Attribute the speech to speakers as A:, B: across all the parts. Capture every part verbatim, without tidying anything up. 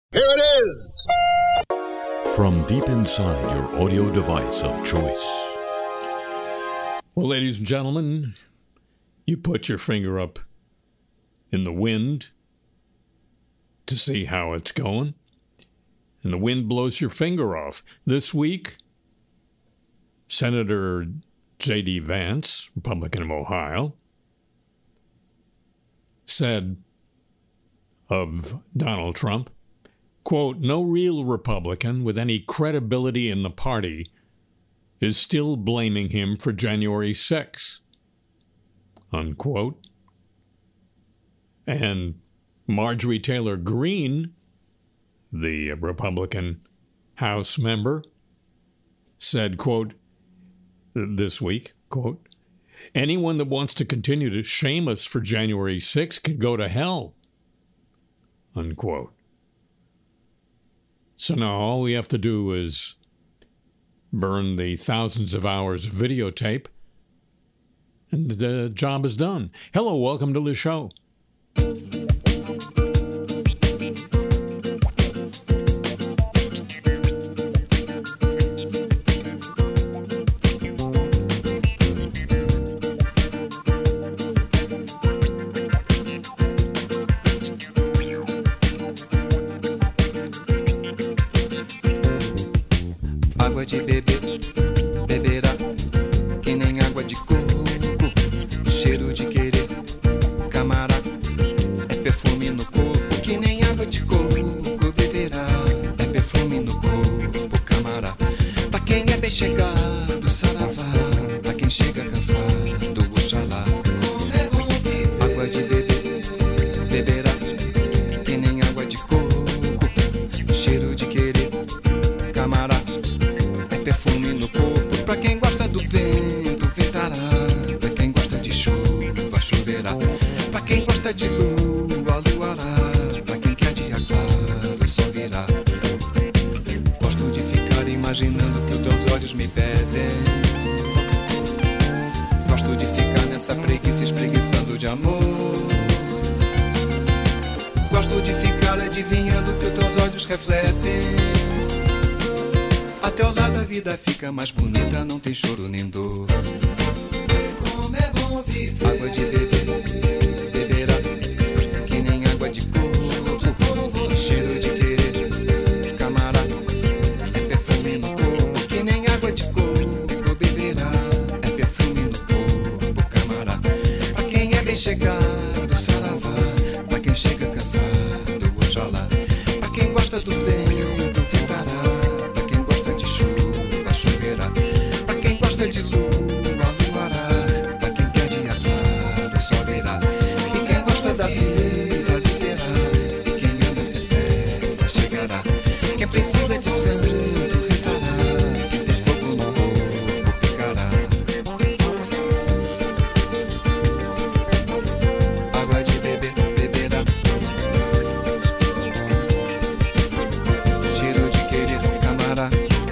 A: Here it is!
B: From deep inside your audio device of choice.
C: Well, ladies and gentlemen, you put your finger up in the wind to see how it's going, and the wind blows your finger off. This week, Senator J D. Vance, Republican of Ohio, said of Donald Trump, quote, "No real Republican with any credibility in the party is still blaming him for January sixth, unquote. And Marjorie Taylor Greene, the Republican House member, said, quote, this week, quote, "Anyone that wants to continue to shame us for January sixth can go to hell," unquote. So now all we have to do is burn the thousands of hours of videotape, and the job is done. Hello, welcome to the show.
D: Água de beber, beberá, que nem água de coco. Cheiro de querer, camará, é perfume no corpo. Que nem água de coco, beberá, é perfume no corpo, camará. Pra quem é bem chegado, saravá. Pra quem chega cansado, oxalá. Água de beber, beberá, que nem água de coco. Cheiro de querer, camará, perfume no corpo. Pra quem gosta do vento, ventará. Pra quem gosta de chuva, choverá. Pra quem gosta de lua, luará. Pra quem quer dia claro, sol virá. Gosto de ficar imaginando que os teus olhos me pedem. Gosto de ficar nessa preguiça espreguiçando de amor. Gosto de ficar adivinhando que os teus olhos refletem. Ao teu lado a vida fica mais bonita, não tem choro nem dor. Como é bom viver. Água de beber, beberá, que nem água de coco. Cheiro de querer, camará, é perfume no corpo. Que nem água de coco, beberá, é perfume no corpo, camará. Pra quem é bem chegado, saravá. Pra quem chega cansado, oxalá. Pra quem gosta do vento, ventará. Choverá. Pra quem gosta de lua, luará. Pra quem quer dia claro, sol virá. E quem gosta da vida, viverá. E quem anda sem pressa, chegará. Quem precisa de santo, rezará. Quem tem fogo no corpo, picará. Água de beber, beberá. Cheiro de querer, camará.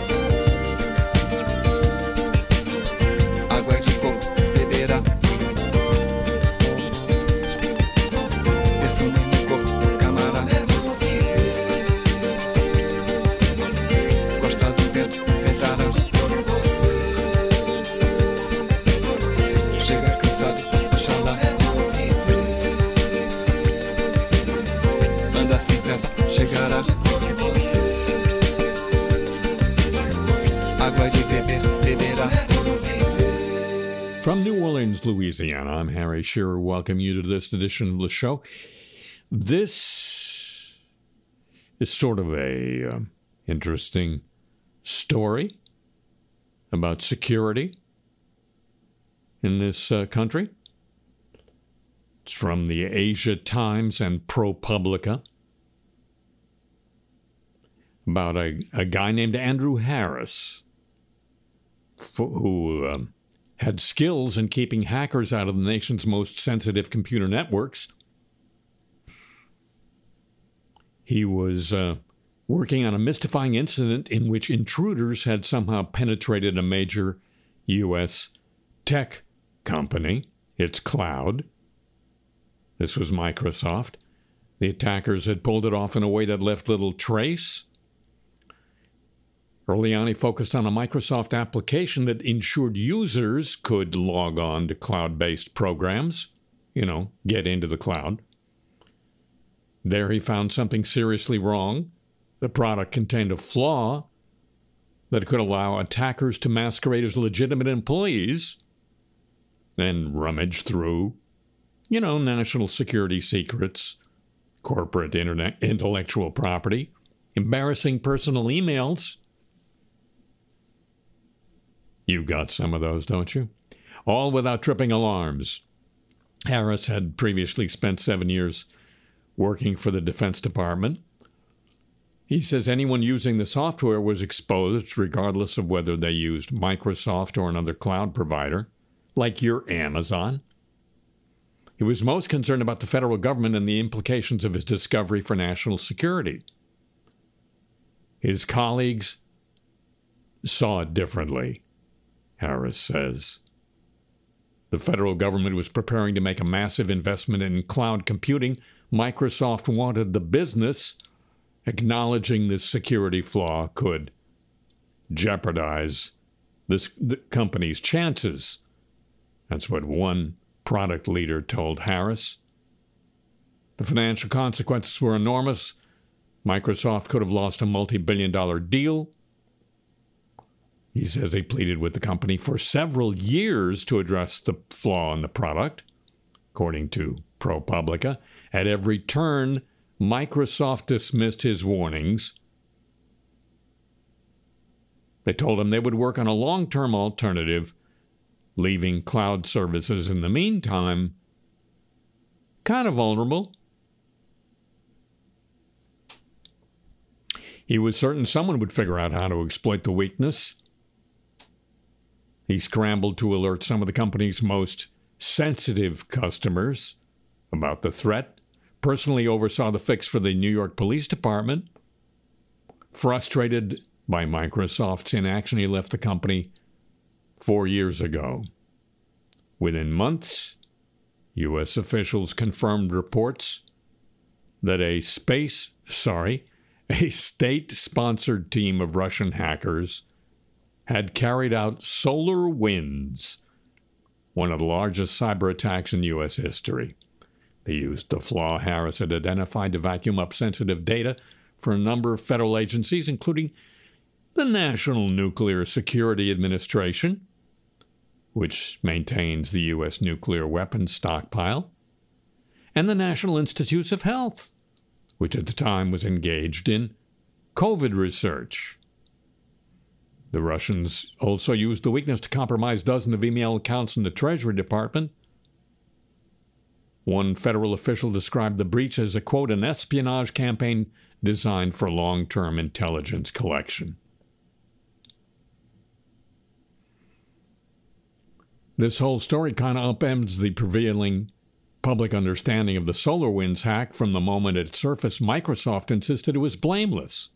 D: Chegará. Água de beber, beberá.
C: From New Orleans, Louisiana, I'm Harry Shearer. Welcome you to this edition of the show. This is sort of a uh, interesting story about security in this uh, country. It's from the Asia Times and ProPublica. About a, a guy named Andrew Harris, who um, had skills in keeping hackers out of the nation's most sensitive computer networks. He was uh, working on a mystifying incident in which intruders had somehow penetrated a major U S tech company, its cloud. This was Microsoft. The attackers had pulled it off in a way that left little trace. Early on, he focused on a Microsoft application that ensured users could log on to cloud-based programs, you know, get into the cloud. There he found something seriously wrong. The product contained a flaw that could allow attackers to masquerade as legitimate employees and rummage through, you know, national security secrets, corporate internet intellectual property, embarrassing personal emails. You've got some of those, don't you? All without tripping alarms. Harris had previously spent seven years working for the Defense Department. He says anyone using the software was exposed regardless of whether they used Microsoft or another cloud provider, like your Amazon. He was most concerned about the federal government and the implications of his discovery for national security. His colleagues saw it differently, Harris says. The federal government was preparing to make a massive investment in cloud computing. Microsoft wanted the business, acknowledging this security flaw could jeopardize this the company's chances. That's what one product leader told Harris. The financial consequences were enormous. Microsoft could have lost a multi-billion dollar deal. He says they pleaded with the company for several years to address the flaw in the product. According to ProPublica, at every turn, Microsoft dismissed his warnings. They told him they would work on a long-term alternative, leaving cloud services in the meantime kind of vulnerable. He was certain someone would figure out how to exploit the weakness. He scrambled to alert some of the company's most sensitive customers about the threat, personally oversaw the fix for the New York Police Department. Frustrated by Microsoft's inaction, he left the company four years ago. Within months, U S officials confirmed reports that a space, sorry, a state-sponsored team of Russian hackers had carried out SolarWinds, one of the largest cyber attacks in U S history. They used the flaw Harris had identified to vacuum up sensitive data for a number of federal agencies, including the National Nuclear Security Administration, which maintains the U S nuclear weapons stockpile, and the National Institutes of Health, which at the time was engaged in COVID research. The Russians also used the weakness to compromise dozens of email accounts in the Treasury Department. One federal official described the breach as a, quote, an espionage campaign designed for long-term intelligence collection. This whole story kind of upends the prevailing public understanding of the SolarWinds hack. From the moment it surfaced, Microsoft insisted it was blameless.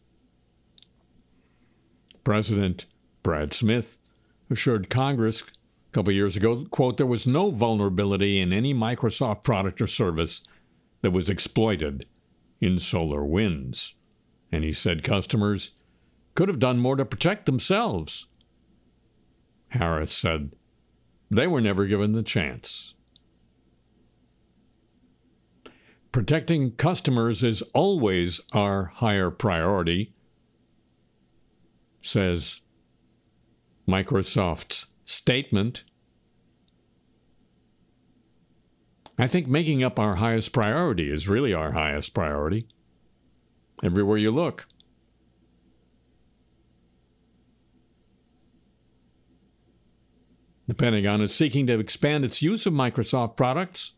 C: President Brad Smith assured Congress a couple years ago, quote, there was no vulnerability in any Microsoft product or service that was exploited in SolarWinds. And he said customers could have done more to protect themselves. Harris said they were never given the chance. Protecting customers is always our higher priority, says Microsoft's statement. I think making up our highest priority is really our highest priority. Everywhere you look. The Pentagon is seeking to expand its use of Microsoft products.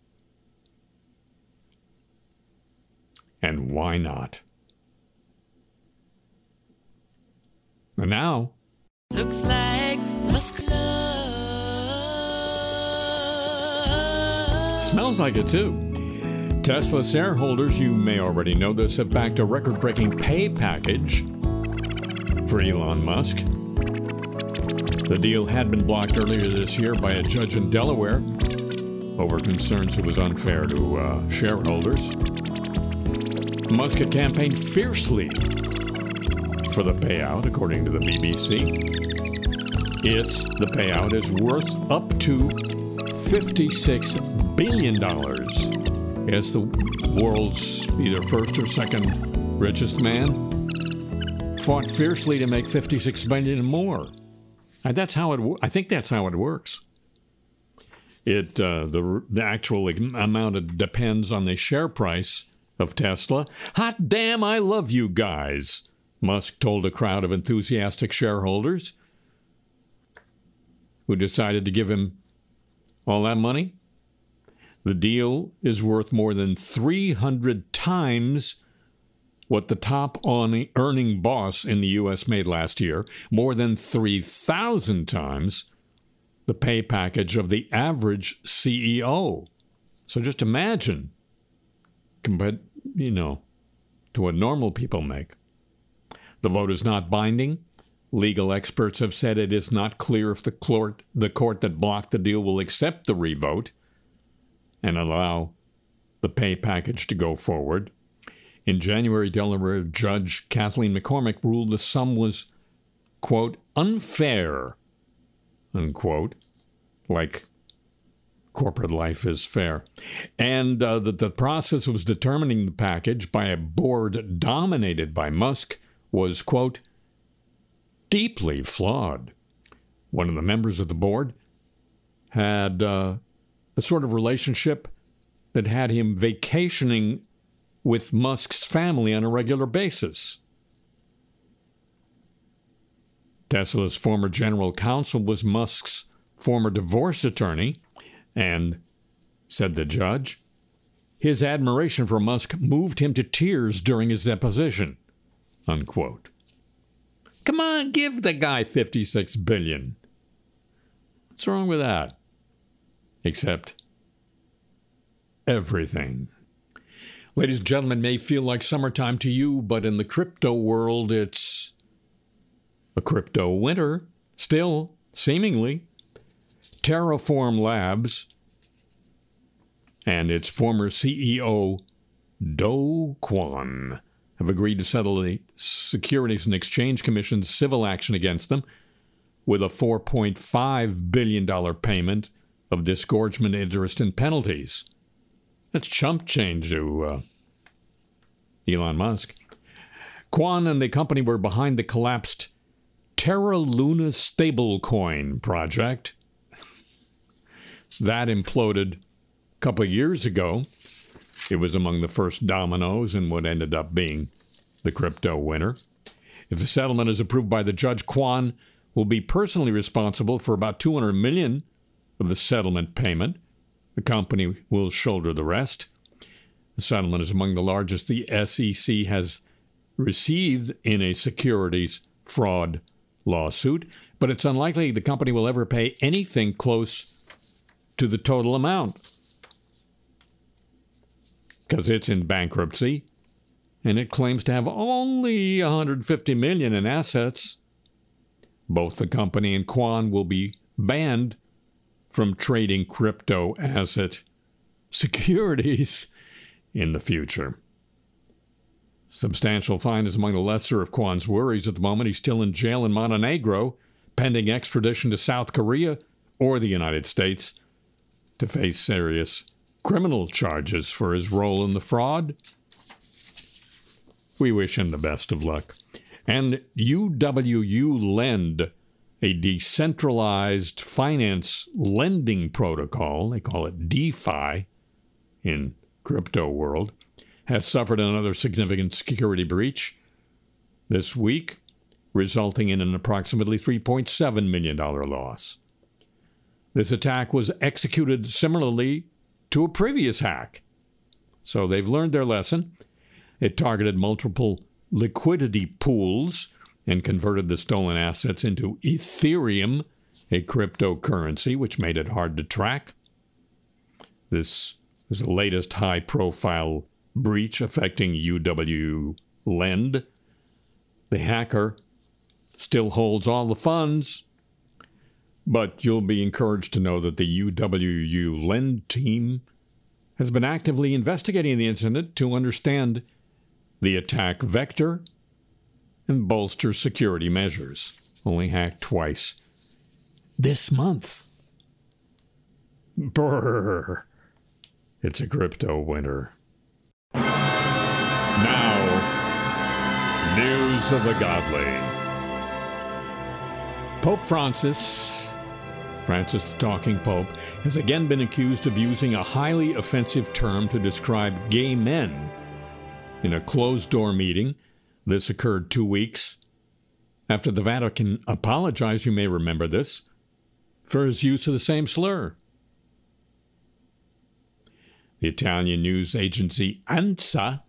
C: And why not? And now,
E: looks like muscular.
C: Smells like it too. Tesla shareholders, you may already know this, have backed a record-breaking pay package for Elon Musk. The deal had been blocked earlier this year by a judge in Delaware over concerns it was unfair to uh, shareholders. Musk had campaigned fiercely for the payout, according to the B B C. It's, the payout is worth up to fifty-six billion dollars. As the world's either first or second richest man fought fiercely to make fifty-six billion dollars more. And that's how it. I think that's how it works. It uh, the the actual amount it depends on the share price of Tesla. Hot damn, I love you guys, Musk told a crowd of enthusiastic shareholders who decided to give him all that money. The deal is worth more than three hundred times what the top earning boss in the U S made last year, more than three thousand times the pay package of the average C E O. So just imagine, compared, you know, to what normal people make. The vote is not binding. Legal experts have said it is not clear if the court, the court that blocked the deal will accept the revote and allow the pay package to go forward. In January, Delaware Judge Kathleen McCormick ruled the sum was, quote, unfair, unquote, like corporate life is fair, and uh, that the process was determining the package by a board dominated by Musk was, quote, deeply flawed. One of the members of the board had uh, a sort of relationship that had him vacationing with Musk's family on a regular basis. Tesla's former general counsel was Musk's former divorce attorney, and, said the judge, his admiration for Musk moved him to tears during his deposition, unquote. Come on, give the guy fifty-six billion dollars. What's wrong with that? Except everything. Ladies and gentlemen, may feel like summertime to you, but in the crypto world, it's a crypto winter. Still, seemingly. Terraform Labs and its former C E O, Do Kwon, have agreed to settle the Securities and Exchange Commission's civil action against them with a four point five billion dollars payment of disgorgement, interest, and penalties. That's chump change to uh, Elon Musk. Kwon and the company were behind the collapsed Terra Luna stablecoin project. That imploded a couple of years ago. It was among the first dominoes in what ended up being the crypto winter. If the settlement is approved by the judge, Kwon will be personally responsible for about two hundred million dollars of the settlement payment. The company will shoulder the rest. The settlement is among the largest the S E C has received in a securities fraud lawsuit, but it's unlikely the company will ever pay anything close to the total amount because it's in bankruptcy and it claims to have only one hundred fifty million dollars in assets. Both the company and Kwon will be banned from trading crypto asset securities in the future. Substantial fine is among the lesser of Kwon's worries at the moment. He's still in jail in Montenegro, pending extradition to South Korea or the United States to face serious criminal charges for his role in the fraud. We wish him the best of luck. And U W U Lend, a decentralized finance lending protocol, they call it DeFi in crypto world, has suffered another significant security breach this week, resulting in an approximately three point seven million dollars loss. This attack was executed similarly to a previous hack. So they've learned their lesson. It targeted multiple liquidity pools and converted the stolen assets into Ethereum, a cryptocurrency, which made it hard to track. This is the latest high-profile breach affecting U W Lend. The hacker still holds all the funds, but you'll be encouraged to know that the U W U Lend team has been actively investigating the incident to understand the attack vector, and bolster security measures. Only hacked twice this month. Brrr. It's a crypto winter. Now, news of the godly. Pope Francis, Francis the Talking Pope, has again been accused of using a highly offensive term to describe gay men in a closed-door meeting. This occurred two weeks after the Vatican apologized, you may remember this, for his use of the same slur. The Italian news agency ANSA,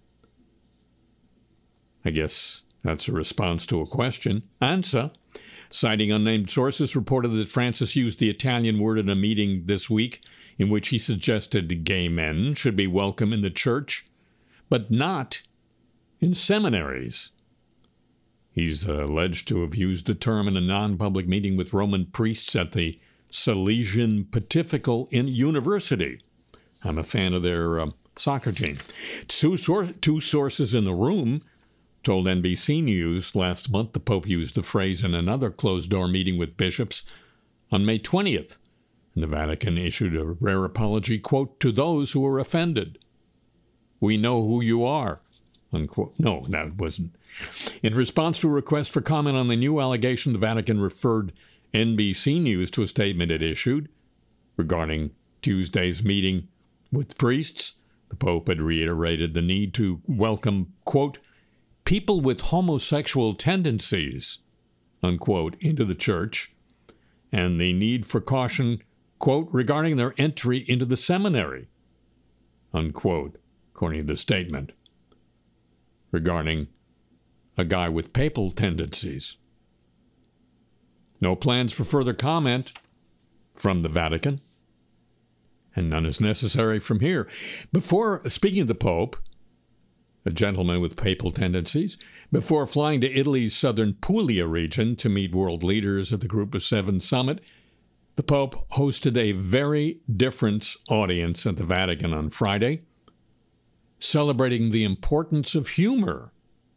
C: I guess that's a response to a question, ANSA, citing unnamed sources, reported that Francis used the Italian word in a meeting this week in which he suggested gay men should be welcome in the church, but not in seminaries. He's alleged to have used the term in a non-public meeting with Roman priests at the Salesian Pontifical University. I'm a fan of their uh, soccer team. Two, sor- two sources in the room told N B C News last month the Pope used the phrase in another closed-door meeting with bishops on May twentieth. And the Vatican issued a rare apology, quote, to those who were offended. We know who you are, unquote. No, that wasn't. In response to a request for comment on the new allegation, the Vatican referred N B C News to a statement it issued regarding Tuesday's meeting with priests. The Pope had reiterated the need to welcome, quote, people with homosexual tendencies, unquote, into the church, and the need for caution, quote, regarding their entry into the seminary, unquote, according to the statement, regarding a guy with papal tendencies. No plans for further comment from the Vatican, and none is necessary from here. Before, speaking of the Pope, a gentleman with papal tendencies, before flying to Italy's southern Puglia region to meet world leaders at the Group of Seven summit, the Pope hosted a very different audience at the Vatican on Friday, celebrating the importance of humor.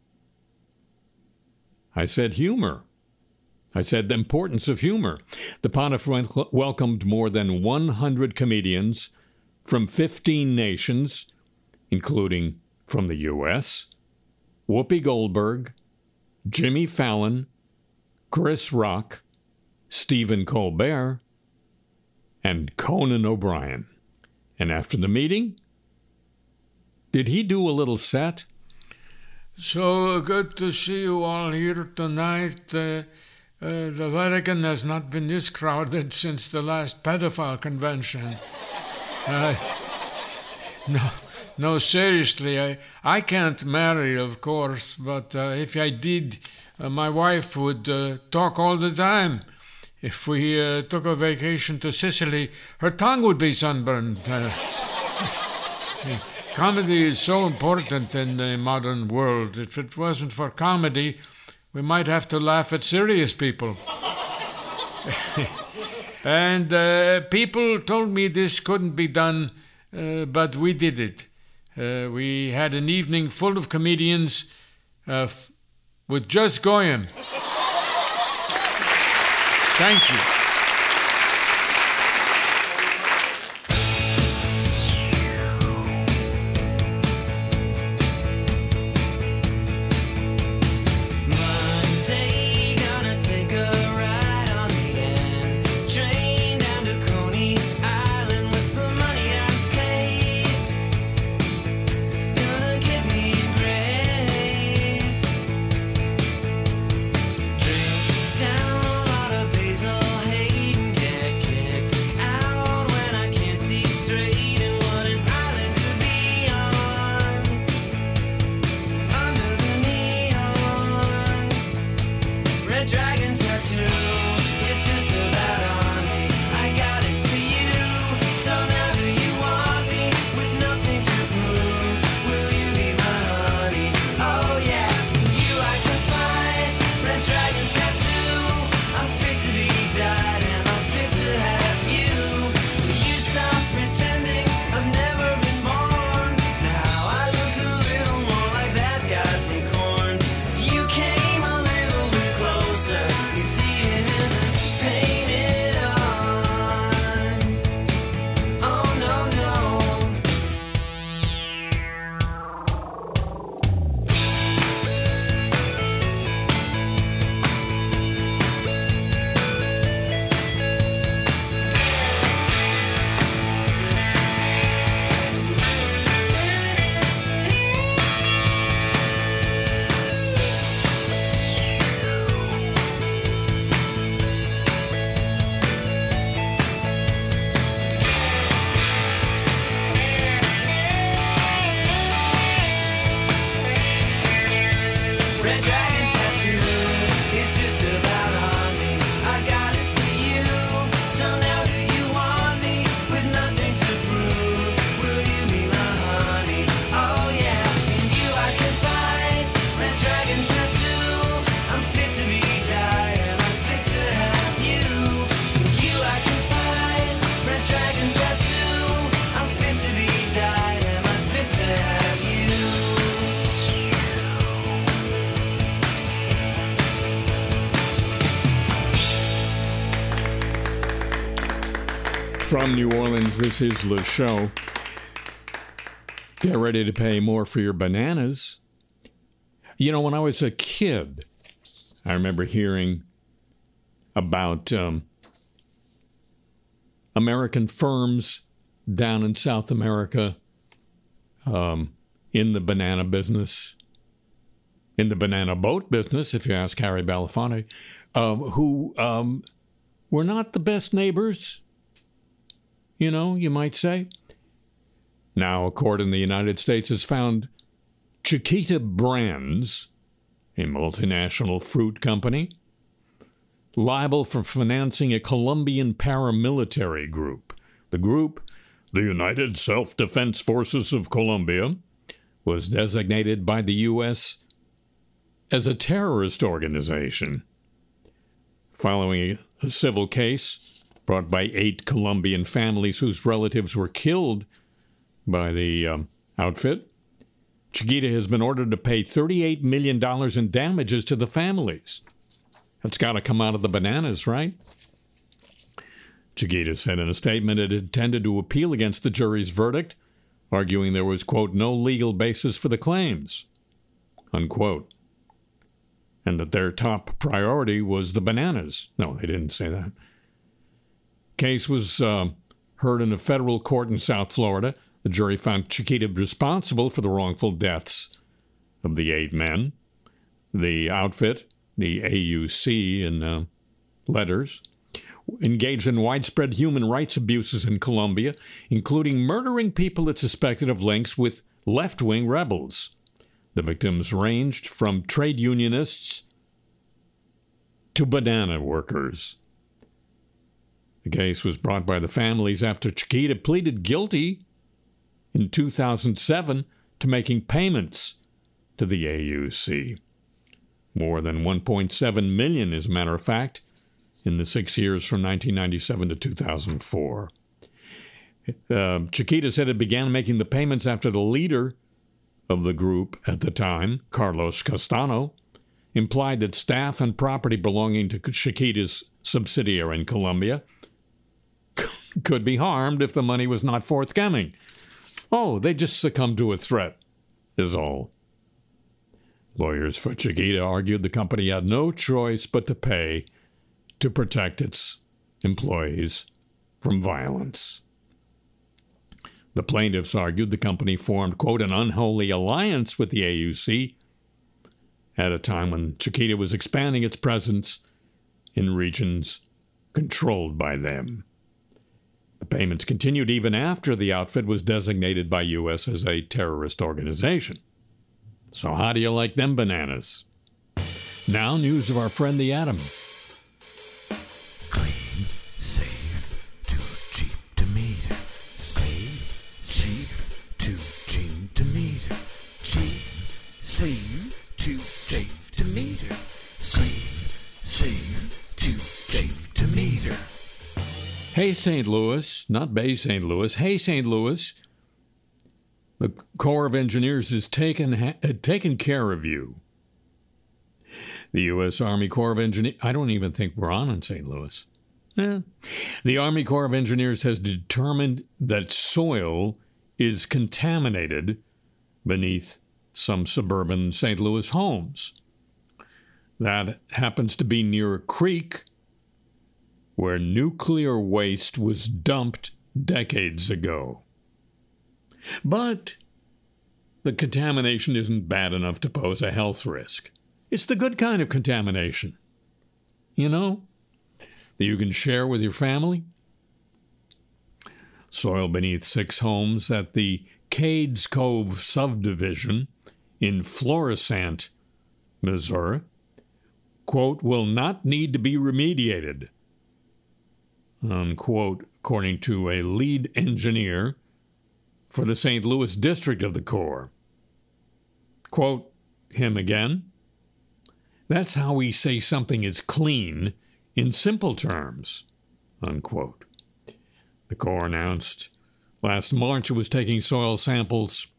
C: I said humor. I said the importance of humor. The Pontiff welcomed more than one hundred comedians from fifteen nations, including from the U S, Whoopi Goldberg, Jimmy Fallon, Chris Rock, Stephen Colbert, and Conan O'Brien. And after the meeting, did he do a little set?
F: So good to see you all here tonight. Uh, uh, the Vatican has not been this crowded since the last pedophile convention. Uh, no. No, seriously, I, I can't marry, of course, but uh, if I did, uh, my wife would uh, talk all the time. If we uh, took a vacation to Sicily, her tongue would be sunburned. Uh, comedy is so important in the modern world. If it wasn't for comedy, we might have to laugh at serious people. And uh, people told me this couldn't be done, uh, but we did it. Uh, we had an evening full of comedians uh, f- with just Goyim. Thank you.
E: Down a lot of basil Red dragon tattoo is just about on me. I got it for you. So now do you want me with nothing to prove? Will you be my honey? Oh yeah, in you I can find red dragon tattoo. I'm fit to be died and I'm fit to have you. In you I can find red dragon tattoo. I'm fit to be died and I'm fit to have you.
C: From New Orleans, this is Le Show. Get ready to pay more for your bananas. You know, when I was a kid, I remember hearing about um, American firms down in South America um, in the banana business, in the banana boat business, if you ask Harry Belafonte, um, who um, were not the best neighbors, you know, you might say. Now, a court in the United States has found Chiquita Brands, a multinational fruit company, liable for financing a Colombian paramilitary group. The group, the United Self-Defense Forces of Colombia, was designated by the U S as a terrorist organization. Following a civil case brought by eight Colombian families whose relatives were killed by the um, outfit, Chiquita has been ordered to pay thirty-eight million dollars in damages to the families. That's got to come out of the bananas, right? Chiquita said in a statement it intended to appeal against the jury's verdict, arguing there was, quote, no legal basis for the claims, unquote, and that their top priority was the bananas. No, they didn't say that. Case was uh, heard in a federal court in South Florida. The jury found Chiquita responsible for the wrongful deaths of the eight men. The outfit, the A U C in uh, letters, engaged in widespread human rights abuses in Colombia, including murdering people it suspected of links with left-wing rebels. The victims ranged from trade unionists to banana workers. The case was brought by the families after Chiquita pleaded guilty in two thousand seven to making payments to the A U C. More than one point seven million dollars, as a matter of fact, in the six years from nineteen ninety-seven to two thousand four. Uh, Chiquita said it began making the payments after the leader of the group at the time, Carlos Castano, implied that staff and property belonging to Chiquita's subsidiary in Colombia could be harmed if the money was not forthcoming. Oh, they just succumbed to a threat, is all. Lawyers for Chiquita argued the company had no choice but to pay to protect its employees from violence. The plaintiffs argued the company formed, quote, an unholy alliance with the A U C at a time when Chiquita was expanding its presence in regions controlled by them. The payments continued even after the outfit was designated by U S as a terrorist organization. So how do you like them bananas? Now, news of our friend the Atom.
G: Clean, safe, too cheap to meter. Safe, cheap, too cheap to meter. Cheap, safe, too safe to meter. Safe, safe, too safe to meter.
C: Hey, Saint Louis, not Bay Saint Louis. Hey, Saint Louis, the Corps of Engineers has taken, ha- taken care of you. The U S. Army Corps of Engineers, I don't even think we're on in Saint Louis. Eh. The Army Corps of Engineers has determined that soil is contaminated beneath some suburban Saint Louis homes. That happens to be near a creek where nuclear waste was dumped decades ago. But the contamination isn't bad enough to pose a health risk. It's the good kind of contamination, you know, that you can share with your family. Soil beneath six homes at the Cades Cove subdivision in Florissant, Missouri, quote, will not need to be remediated, unquote, according to a lead engineer for the Saint Louis district of the Corps. Quote him again, that's how we say something is clean in simple terms, unquote. The Corps announced last March it was taking soil samples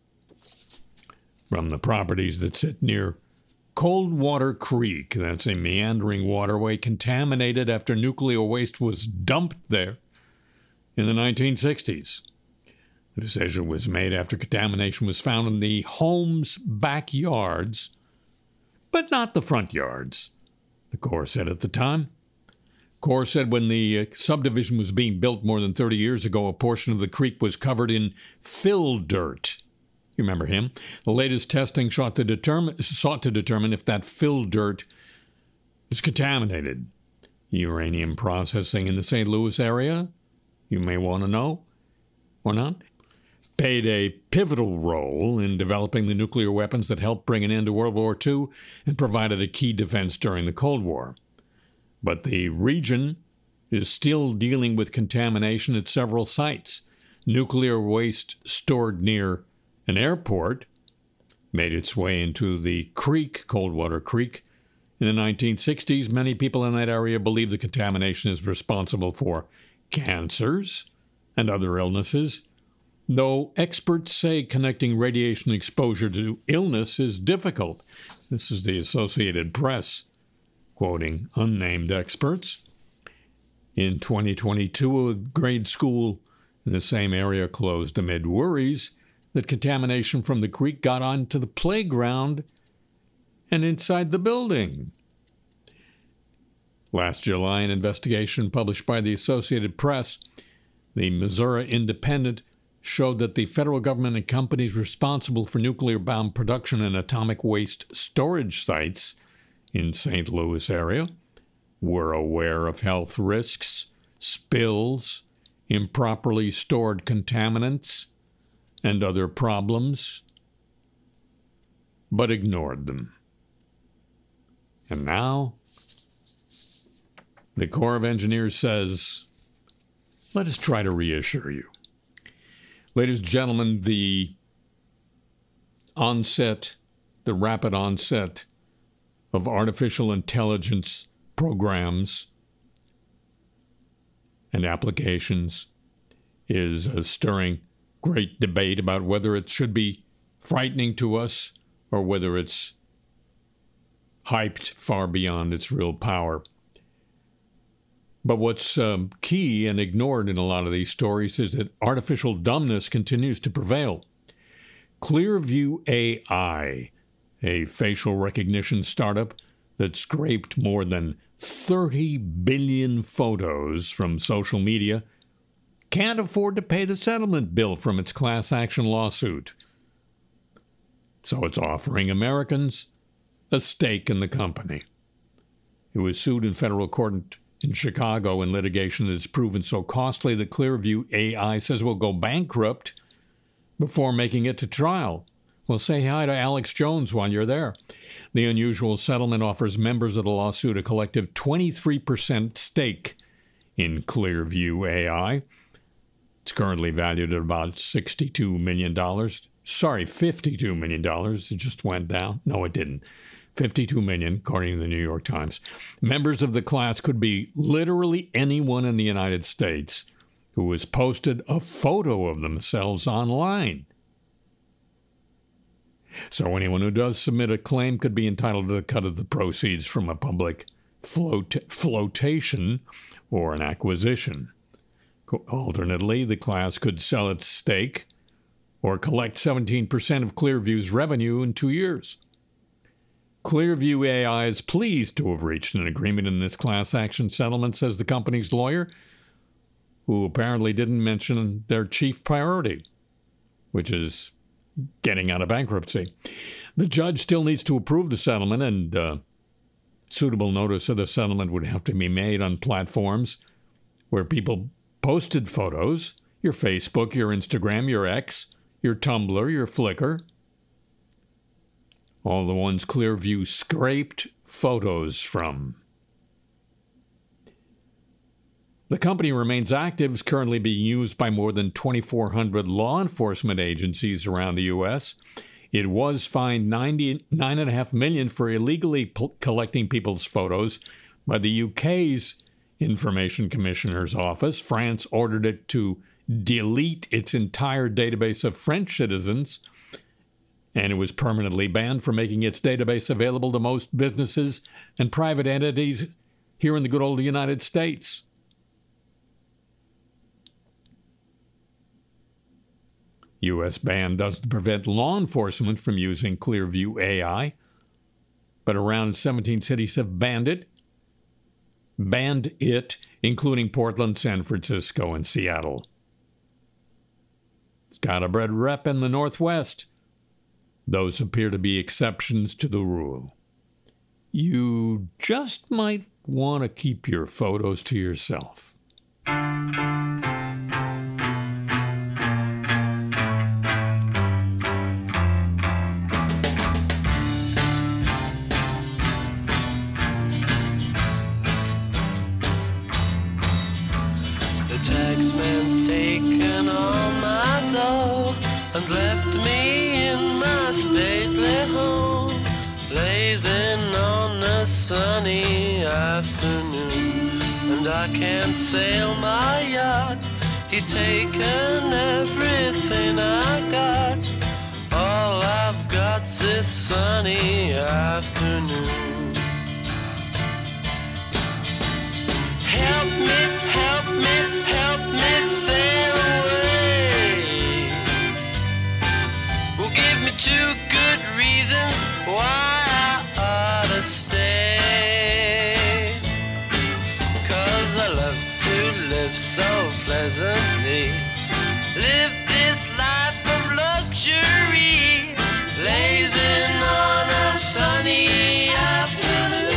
C: from the properties that sit near Coldwater Creek. That's a meandering waterway contaminated after nuclear waste was dumped there in the nineteen sixties. The decision was made after contamination was found in the homes' backyards, but not the front yards, the Corps said at the time. Corps said when the subdivision was being built more than thirty years ago, a portion of the creek was covered in fill dirt. You remember him? The latest testing sought to determine, sought to determine if that fill dirt is contaminated. Uranium processing in the Saint Louis area, you may want to know, or not, played a pivotal role in developing the nuclear weapons that helped bring an end to World War Two and provided a key defense during the Cold War. But the region is still dealing with contamination at several sites. Nuclear waste stored near an airport made its way into the creek, Coldwater Creek. In the nineteen sixties, many people in that area believe the contamination is responsible for cancers and other illnesses, though experts say connecting radiation exposure to illness is difficult. This is the Associated Press, quoting unnamed experts. In twenty twenty-two, a grade school in the same area closed amid worries that contamination from the creek got onto the playground and inside the building. Last July, an investigation published by the Associated Press, the Missouri Independent, showed that the federal government and companies responsible for nuclear-bound production and atomic waste storage sites in Saint Louis area were aware of health risks, spills, improperly stored contaminants, and other problems, but ignored them. And now, the Corps of Engineers says, let us try to reassure you. Ladies and gentlemen, the onset, the rapid onset of artificial intelligence programs and applications is uh, stirring great debate about whether it should be frightening to us or whether it's hyped far beyond its real power. But what's um, key and ignored in a lot of these stories is that artificial dumbness continues to prevail. Clearview A I, a facial recognition startup that scraped more than thirty billion photos from social media, can't afford to pay the settlement bill from its class action lawsuit. So it's offering Americans a stake in the company. It was sued in federal court in Chicago in litigation that has proven so costly that Clearview A I says will go bankrupt before making it to trial. Well, say hi to Alex Jones while you're there. The unusual settlement offers members of the lawsuit a collective twenty-three percent stake in Clearview A I. It's currently valued at about sixty-two million dollars. Sorry, fifty-two million dollars. It just went down. No, it didn't. fifty-two million dollars, according to the New York Times. Members of the class could be literally anyone in the United States who has posted a photo of themselves online. So anyone who does submit a claim could be entitled to a cut of the proceeds from a public float- flotation or an acquisition. Alternately, the class could sell its stake or collect seventeen percent of Clearview's revenue in two years. Clearview A I is pleased to have reached an agreement in this class action settlement, says the company's lawyer, who apparently didn't mention their chief priority, which is getting out of bankruptcy. The judge still needs to approve the settlement, and uh, suitable notice of the settlement would have to be made on platforms where people posted photos, your Facebook, your Instagram, your X, your Tumblr, your Flickr. all the ones Clearview scraped photos from. The company remains active, is currently being used by more than twenty-four hundred law enforcement agencies around the U S. It was fined ninety-nine point five million dollars for illegally p- collecting people's photos by the U K's Information Commissioner's Office. France ordered it to delete its entire database of French citizens, and it was permanently banned from making its database available to most businesses and private entities here in the good old United States. U S ban doesn't prevent law enforcement from using Clearview A I, but around seventeen cities have banned it, banned it, including Portland, San Francisco, and Seattle. It's got a bad rep in the Northwest. Those appear to be exceptions to the rule. You just might want to keep your photos to yourself.
E: The taxman's taken all my dough and left me in my stately home, blazing on a sunny afternoon. And I can't sail my yacht, he's taken everything I got. All I've got's this sunny afternoon. Help me, help me, help me sail away. Well, give me two good reasons why I ought to stay. 'Cause I love to live so pleasantly, live this life of luxury, blazing on a sunny afternoon.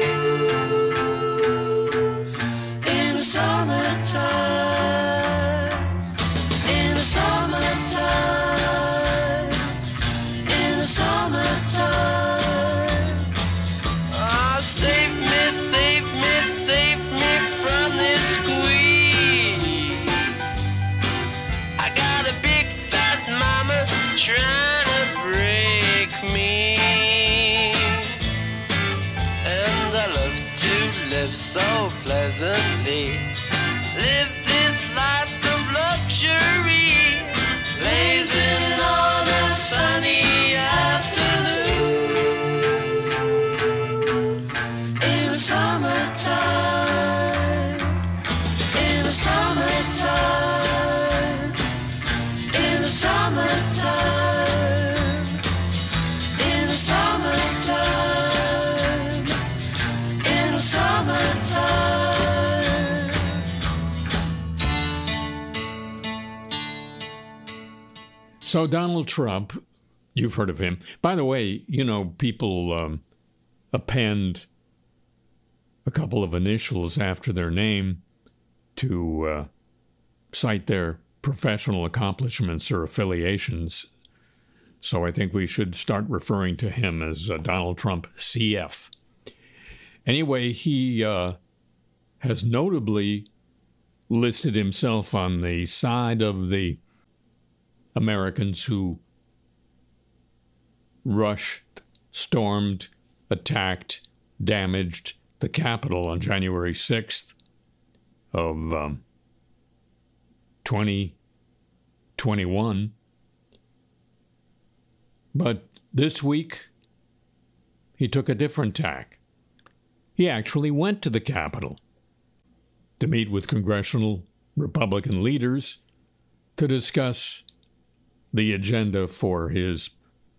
E: In the summertime, in the summertime, in the summertime. Ah, save me, save me, save me from this squeeze. I got a big fat mama trying to break me, and I love to live so pleasantly, live this life of luxury, blazing on a sunny afternoon. In the summertime, in the summertime, in the summertime, in the summertime, in the summertime.
C: So Donald Trump, you've heard of him. By the way, you know, people um, append a couple of initials after their name to uh, cite their professional accomplishments or affiliations. So I think we should start referring to him as uh, Donald Trump C F. Anyway, he uh, has notably listed himself on the side of the Americans who rushed, stormed, attacked, damaged the Capitol on January sixth of um, twenty twenty-one. But this week, he took a different tack. He actually went to the Capitol to meet with congressional Republican leaders to discuss the agenda for his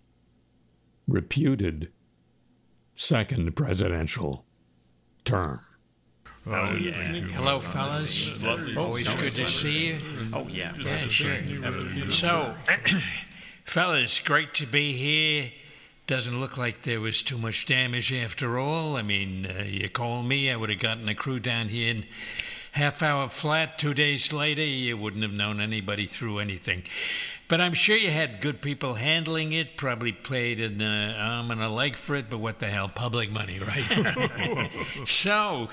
C: reputed second presidential term.
F: Oh, yeah. Hello, fellas. Always good to see you.
A: Oh, yeah.
F: Yeah, sure. So, fellas, great to be here. Doesn't look like there was too much damage after all. I mean, uh, you called me, I would have gotten a crew down here in half hour flat. Two days later, you wouldn't have known anybody threw anything.
H: But I'm sure you had good people handling it, probably paid an uh, arm and a leg for it, but what the hell, public money, right? So,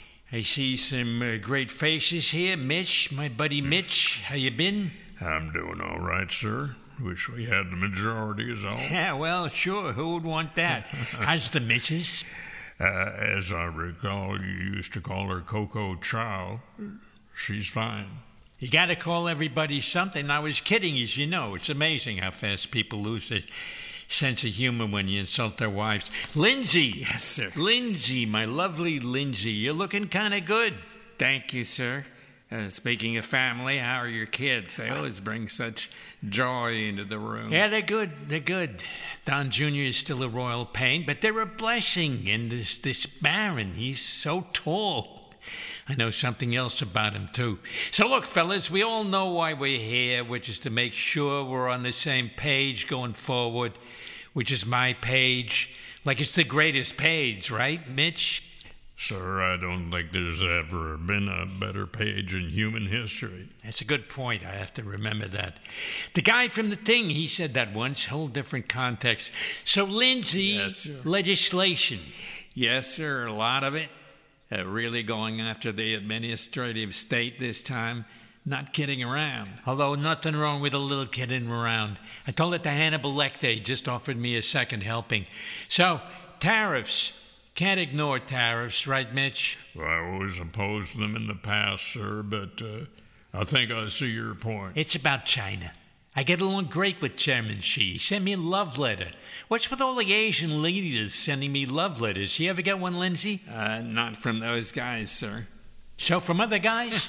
H: I see some uh, great faces here. Mitch, my buddy Mitch, how you been?
C: I'm doing all right, sir. Wish we had the majority is all.
H: Yeah, well, sure, who would want that? How's the missus?
C: Uh, as I recall, you used to call her Coco Chow. She's fine.
H: You got to call everybody something. I was kidding, as you know. It's amazing how fast people lose their sense of humor when you insult their wives. Lindsay.
I: Yes, sir.
H: Lindsay, my lovely Lindsay, you're looking kind of good.
I: Thank you, sir. Uh, speaking of family, how are your kids? They always bring such joy into the room.
H: Yeah, they're good. They're good. Don Junior is still a royal pain, but they're a blessing. And this, this Baron, he's so tall. I know something else about him, too. So look, fellas, we all know why we're here, which is to make sure we're on the same page going forward, which is my page. Like it's the greatest page, right, Mitch?
C: Sir, I don't think there's ever been a better page in human history.
H: That's a good point. I have to remember that. The guy from The Thing, he said that once. Whole different context. So, Lindsay,
I: Yes, sir.
H: legislation.
I: Yes, sir, a lot of it. Uh, really going after the administrative state this time. Not kidding around.
H: Although nothing wrong with a little kidding around. I told it to Hannibal Lecter. He just offered me a second helping. So, tariffs. Can't ignore tariffs, right, Mitch?
C: Well, I always opposed them in the past, sir, but uh, I think I see your point.
H: It's about China. I get along great with Chairman Xi. He sent me a love letter. What's with all the Asian leaders sending me love letters? You ever get one, Lindsay?
I: Uh, not from those guys, sir.
H: So from other guys?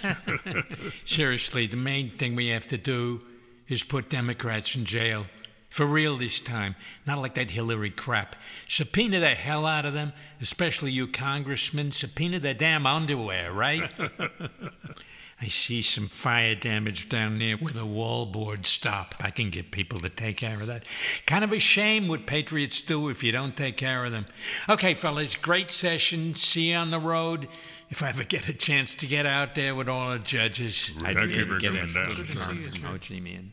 H: Seriously, the main thing we have to do is put Democrats in jail. For real this time. Not like that Hillary crap. Subpoena the hell out of them, especially you congressmen. Subpoena their damn underwear, right? I see some fire damage down there where the wallboards stop. I can get people to take care of that. Kind of a shame what patriots do if you don't take care of them. Okay, fellas, great session. See you on the road. If I ever get a chance to get out there with all the judges.
C: Thank
I: I'd
C: you for
I: get
C: coming
I: a
C: down.
I: good farm from Ho Chi Minh.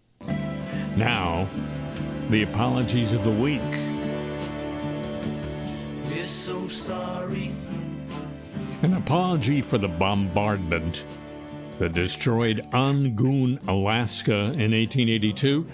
C: Now, the apologies of the week.
E: We're so sorry.
C: An apology for the bombardment that destroyed Angoon, Alaska in eighteen eighty-two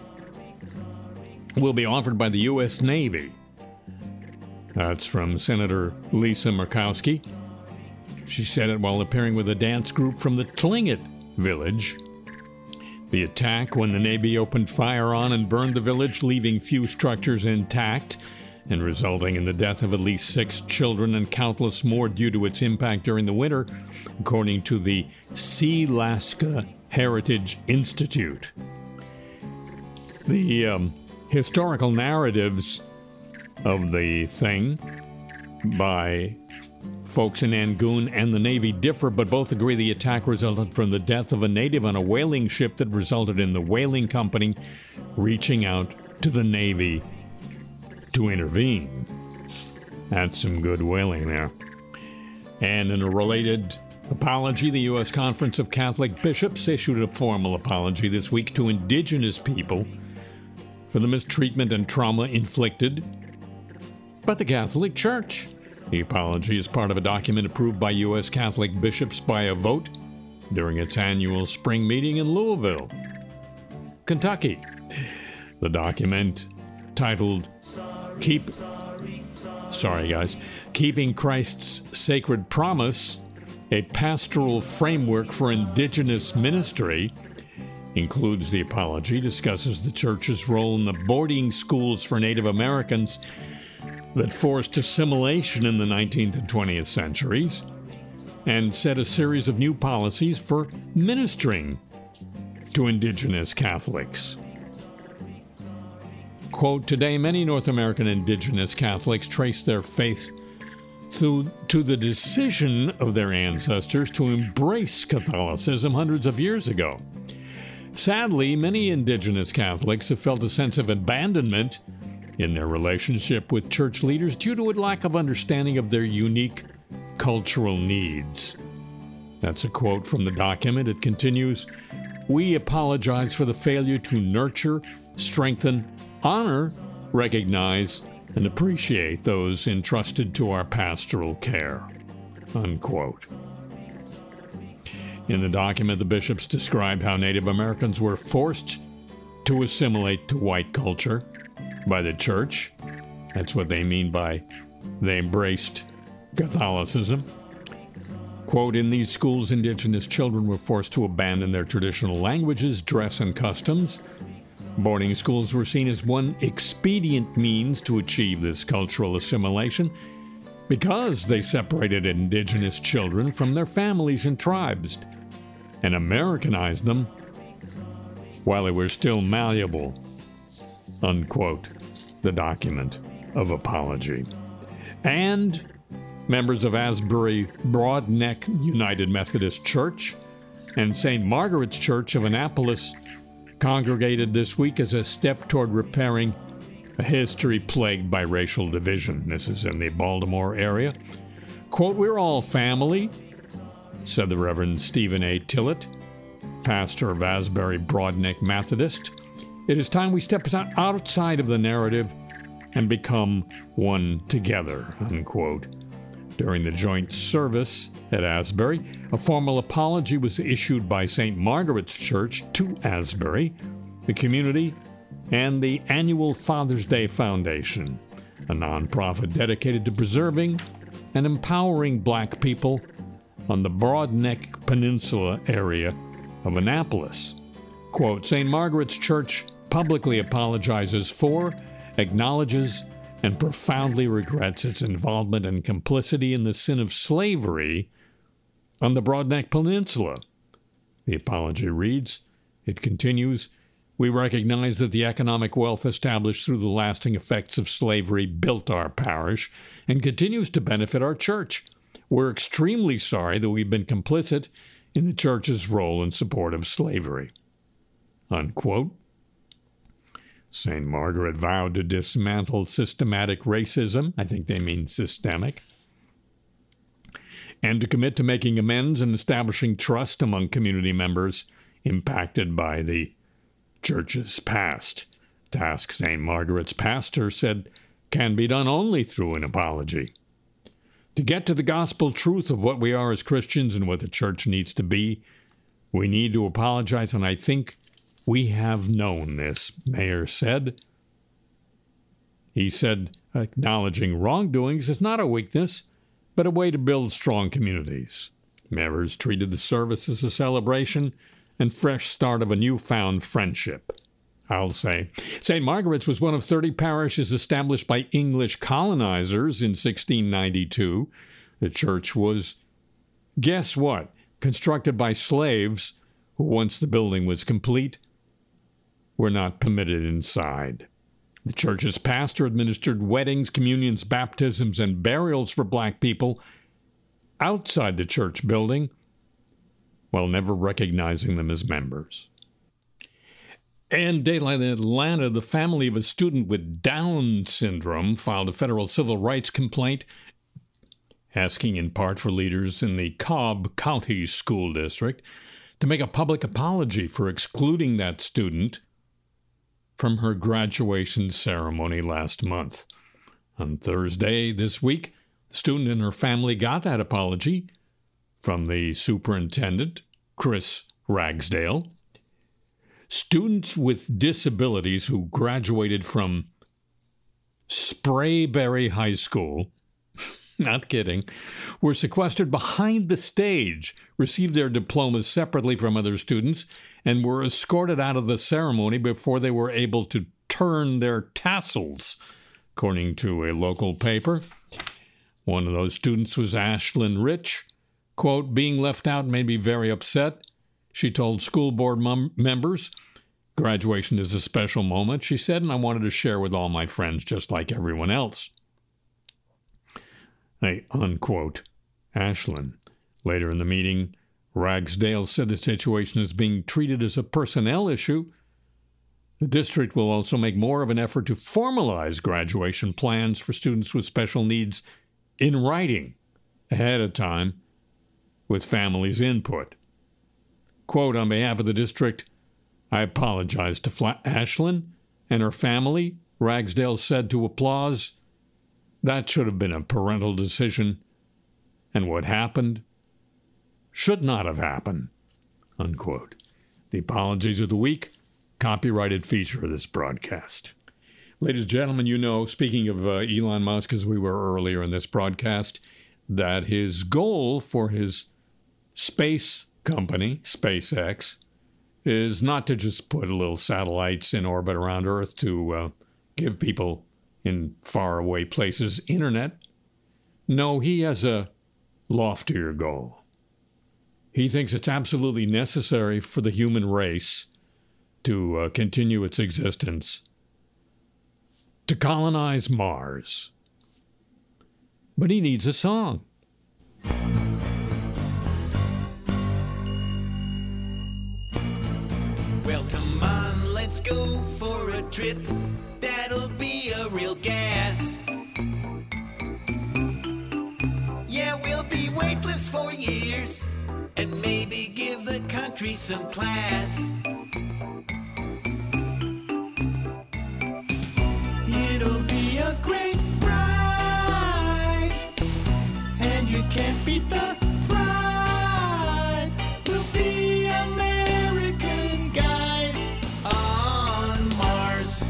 C: will be offered by the U S Navy. That's from Senator Lisa Murkowski. She said it while appearing with a dance group from the Tlingit village. The attack, when the Navy opened fire on and burned the village, leaving few structures intact, and resulting in the death of at least six children and countless more due to its impact during the winter, according to the Sealaska Heritage Institute. The um, historical narratives of the thing by folks in Angoon and the Navy differ, but both agree the attack resulted from the death of a native on a whaling ship that resulted in the whaling company reaching out to the Navy to intervene. That's some good whaling there. And in a related apology, the U S Conference of Catholic Bishops issued a formal apology this week to indigenous people for the mistreatment and trauma inflicted by the Catholic Church. The apology is part of a document approved by U S Catholic bishops by a vote during its annual spring meeting in Louisville, Kentucky. The document, titled Keep Sorry guys, Keeping Christ's Sacred Promise, a Pastoral Framework for Indigenous Ministry, includes the apology, discusses the church's role in the boarding schools for Native Americans that forced assimilation in the nineteenth and twentieth centuries, and set a series of new policies for ministering to indigenous Catholics. Quote, today many North American indigenous Catholics trace their faith through to the decision of their ancestors to embrace Catholicism hundreds of years ago. Sadly, many indigenous Catholics have felt a sense of abandonment in their relationship with church leaders due to a lack of understanding of their unique cultural needs. That's a quote from the document. It continues, we apologize for the failure to nurture, strengthen, honor, recognize, and appreciate those entrusted to our pastoral care." Unquote. In the document, the bishops described how Native Americans were forced to assimilate to white culture by the church. That's what they mean by they embraced Catholicism. Quote, "In these schools, indigenous children were forced to abandon their traditional languages, dress, and customs. Boarding schools were seen as one expedient means to achieve this cultural assimilation because they separated indigenous children from their families and tribes and Americanized them while they were still malleable." Unquote. The document of apology. And members of Asbury Broadneck United Methodist Church and Saint Margaret's Church of Annapolis congregated this week as a step toward repairing a history plagued by racial division. This is in the Baltimore area. Quote, "We're all family," said the Reverend Stephen A. Tillett, pastor of Asbury Broadneck Methodist. "It is time we step outside of the narrative and become one together," unquote. During the joint service at Asbury, a formal apology was issued by Saint Margaret's Church to Asbury, the community, and the annual Father's Day Foundation, a nonprofit dedicated to preserving and empowering black people on the Broadneck Peninsula area of Annapolis. Quote, "Saint Margaret's Church publicly apologizes for, acknowledges, and profoundly regrets its involvement and complicity in the sin of slavery on the Broadneck Peninsula." The apology reads, it continues, "We recognize that the economic wealth established through the lasting effects of slavery built our parish and continues to benefit our church. We're extremely sorry that we've been complicit in the church's role in support of slavery." Unquote. Saint Margaret vowed to dismantle systematic racism, I think they mean systemic, and to commit to making amends and establishing trust among community members impacted by the church's past. Task Saint Margaret's pastor said can be done only through an apology. To get to the gospel truth of what we are as Christians and what the church needs to be, we need to apologize, and I think we have known this, Mayer said. He said, acknowledging wrongdoings is not a weakness, but a way to build strong communities. Mayers treated the service as a celebration and fresh start of a newfound friendship. I'll say. Saint Margaret's was one of thirty parishes established by English colonizers in sixteen ninety-two. The church was, guess what, constructed by slaves who, once the building was complete, were not permitted inside. The church's pastor administered weddings, communions, baptisms, and burials for black people outside the church building, while never recognizing them as members. And Daylight Atlanta, the family of a student with Down syndrome filed a federal civil rights complaint asking in part for leaders in the Cobb County School District to make a public apology for excluding that student from her graduation ceremony last month. On Thursday this week, the student and her family got that apology from the superintendent, Chris Ragsdale. Students with disabilities who graduated from Sprayberry High School, not kidding, were sequestered behind the stage, received their diplomas separately from other students, and were escorted out of the ceremony before they were able to turn their tassels, according to a local paper. One of those students was Ashlyn Rich. Quote, "Being left out made me very upset," she told school board mem- members. "Graduation is a special moment," she said, "and I wanted to share with all my friends just like everyone else." A unquote. Ashlyn. Later in the meeting, Ragsdale said the situation is being treated as a personnel issue. The district will also make more of an effort to formalize graduation plans for students with special needs in writing ahead of time with families' input. Quote, on behalf of the district, I apologize to Fla- Ashlyn and her family, Ragsdale said to Applause. That should have been a parental decision, and what happened should not have happened, unquote. The apologies of the week, copyrighted feature of this broadcast. Ladies and gentlemen, you know, speaking of uh, Elon Musk, as we were earlier in this broadcast, that his goal for his space company, SpaceX, is not to just put little satellites in orbit around Earth to uh, give people in faraway places internet. No, he has a loftier goal. He thinks it's absolutely necessary for the human race to uh, continue its existence, to colonize Mars. But he needs a song.
E: Well, come on, let's go for a trip. That'll be a real gas. Yeah, we'll be weightless for years and maybe give the country some class. It'll be a great ride, and you can't beat the pride. We'll be American guys on Mars.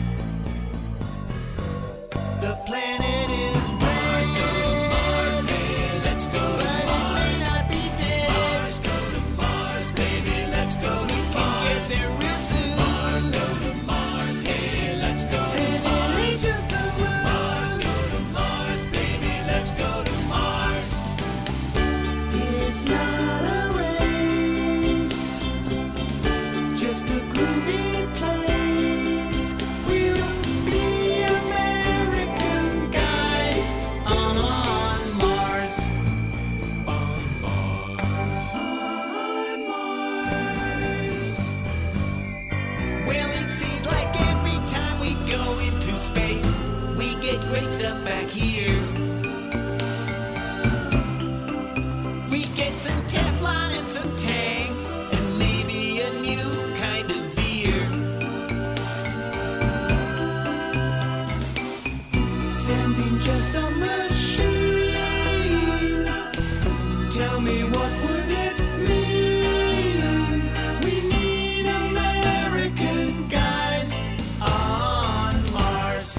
E: The planet is Mars, go to Mars, hey, let's go to but Mars. It may not be dead. Mars, go to Mars, baby, let's go to we Mars. We can get there real soon. Mars, go to Mars, hey, let's go to and Mars. It ain't just the moon. Mars, go to Mars, baby, let's go to Mars. It's not a race, just a groovy place. We'll be American guys on, on Mars. On Mars. On Mars. Well, it seems like every time we go into space, we get great stuff back here. We get some Teflon and some Tang, and maybe a new kind of beer. Sending just a machine. Tell me, what would it mean? We need American guys on Mars.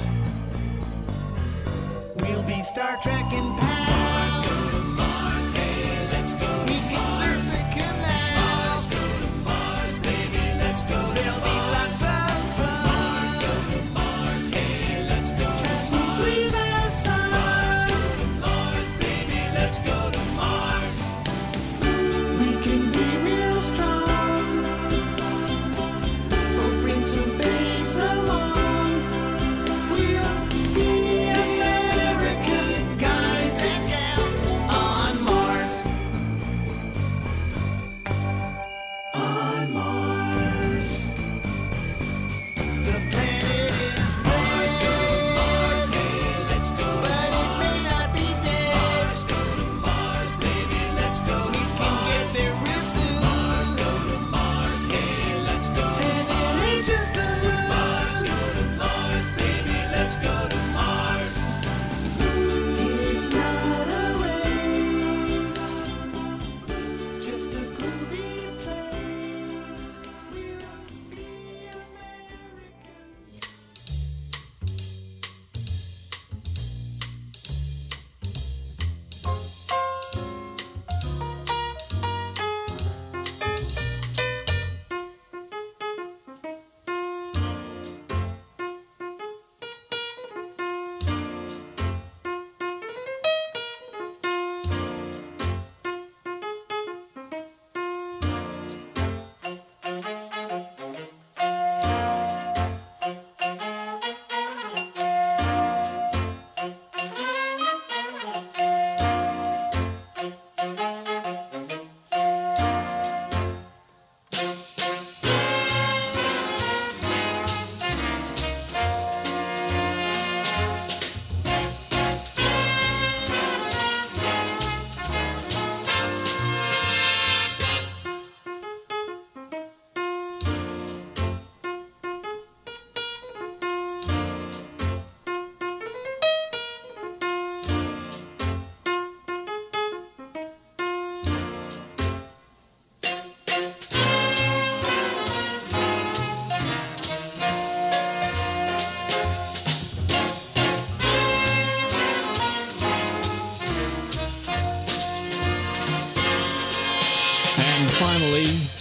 E: We'll be Star Trek and pals. Mars, go to Mars, hey, let's go to we can Mars. Surf the canals. Mars, go to Mars, baby, let's go to There'll Mars. Be lots of fun. Mars, go to Mars, hey, let's go to Mars. Please the sun. Mars, go to Mars, baby, let's go to Mars. We can be real strong, or bring some babes along. We'll be American guys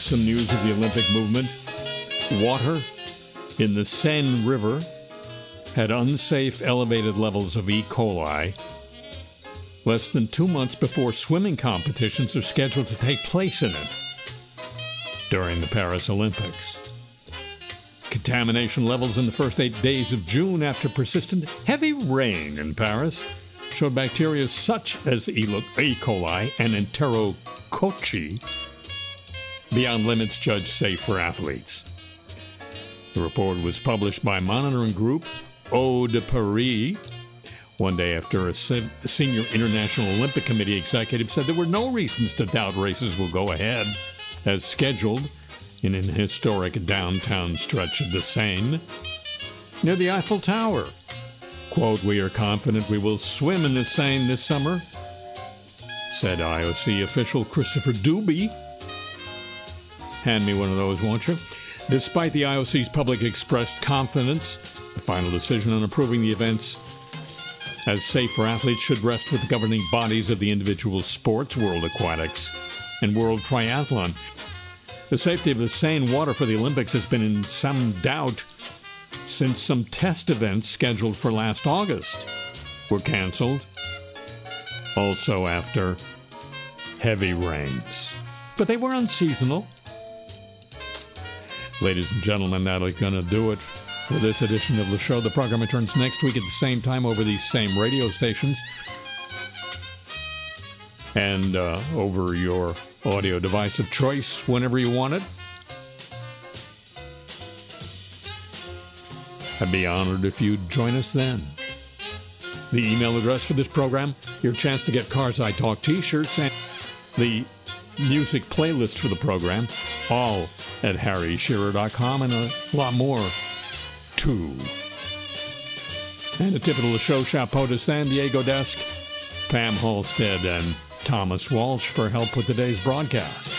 C: some news of the Olympic movement. Water in the Seine River had unsafe elevated levels of E. coli less than two months before swimming competitions are scheduled to take place in it during the Paris Olympics. Contamination levels in the first eight days of June after persistent heavy rain in Paris showed bacteria such as E. coli and Enterococci beyond limits judged safe for athletes. The report was published by monitoring group Eau de Paris one day after a senior International Olympic Committee executive said there were no reasons to doubt races will go ahead as scheduled in an historic downtown stretch of the Seine near the Eiffel Tower. Quote, "We are confident we will swim in the Seine this summer," said I O C official Christopher Dubé. Hand me one of those, won't you? Despite the I O C's public expressed confidence, the final decision on approving the events as safe for athletes should rest with the governing bodies of the individual sports, World Aquatics and World Triathlon. The safety of the Seine water for the Olympics has been in some doubt since some test events scheduled for last August were canceled, also after heavy rains. But they were unseasonal. Ladies and gentlemen, that is going to do it for this edition of the show. The program returns next week at the same time over these same radio stations and uh, over your audio device of choice whenever you want it. I'd be honored if you'd join us then. The email address for this program, your chance to get Cars I Talk t-shirts, and the music playlist for the program, all at harry shearer dot com, and a lot more, too. And a tip of the show, Chapeau San Diego desk, Pam Halstead and Thomas Walsh for help with today's broadcast.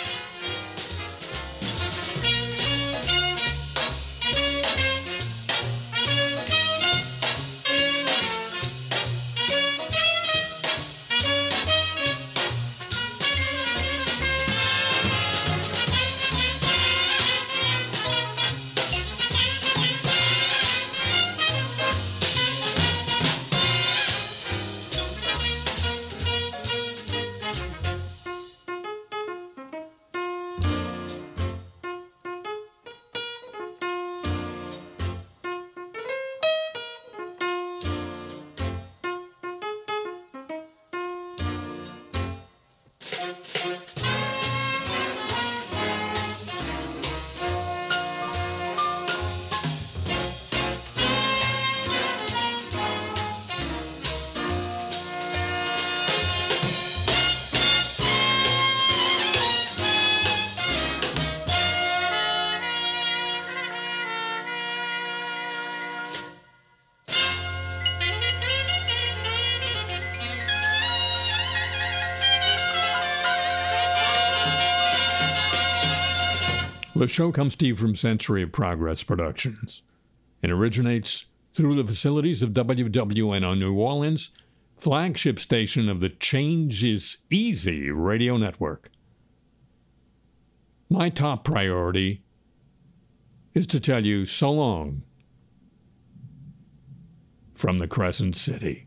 C: The show comes to you from Century of Progress Productions and originates through the facilities of W W N O New Orleans, flagship station of the Change is Easy radio network. My top priority is to tell you so long from the Crescent City.